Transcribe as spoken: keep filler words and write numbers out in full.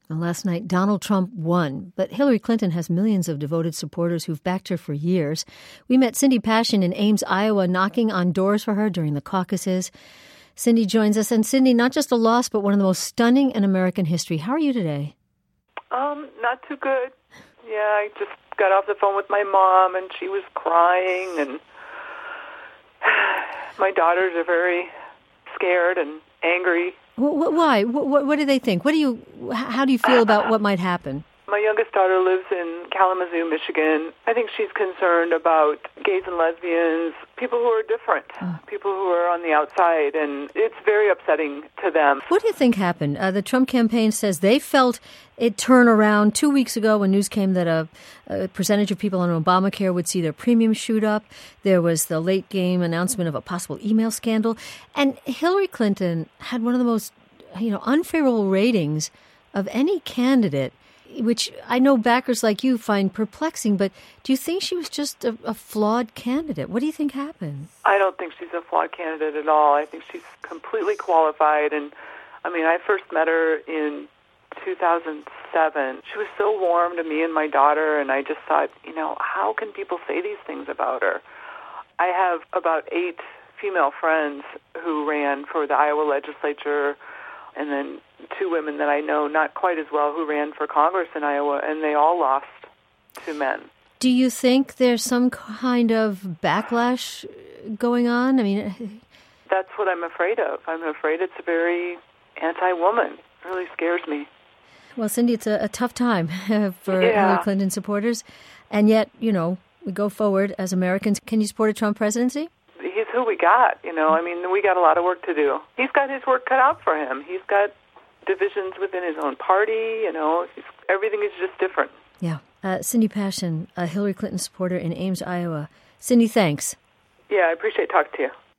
Last night, Donald Trump won, but Hillary Clinton has millions of devoted supporters who've backed her for years. We met Cindy Passion in Ames, Iowa, knocking on doors for her during the caucuses. Cindy joins us. And Cindy, not just a loss, but one of the most stunning in American history. How are you today? Um, not too good. Yeah, I just got off the phone with my mom, and she was crying, and my daughters are very scared and angry. Why? What, what do they think? What do you? How do you feel about what might happen? My youngest daughter lives in Kalamazoo, Michigan. I think she's concerned about gays and lesbians, people who are different, oh. people who are on the outside, and it's very upsetting to them. What do you think happened? Uh, the Trump campaign says they felt it turn around two weeks ago when news came that a, a percentage of people on Obamacare would see their premiums shoot up. There was the late game announcement of a possible email scandal. And Hillary Clinton had one of the most, you know, unfavorable ratings of any candidate, which I know backers like you find perplexing, but do you think she was just a, a flawed candidate? What do you think happened? I don't think she's a flawed candidate at all. I think she's completely qualified. And, I mean, I first met her in two thousand seven. She was so warm to me and my daughter, and I just thought, you know, how can people say these things about her? I have about eight female friends who ran for the Iowa legislature, and then two women that I know not quite as well who ran for Congress in Iowa, and they all lost to men. Do you think there's some kind of backlash going on? I mean, that's what I'm afraid of. I'm afraid it's very anti-woman. It really scares me. Well, Cindy, it's a, a tough time for yeah. Hillary Clinton supporters, and yet, you know, we go forward as Americans. Can you support a Trump presidency? He's who we got, you know. I mean, we got a lot of work to do. He's got his work cut out for him. He's got divisions within his own party, you know. He's, everything is just different. Yeah. Uh, Cindy Passion, a Hillary Clinton supporter in Ames, Iowa. Cindy, thanks. Yeah, I appreciate talking to you.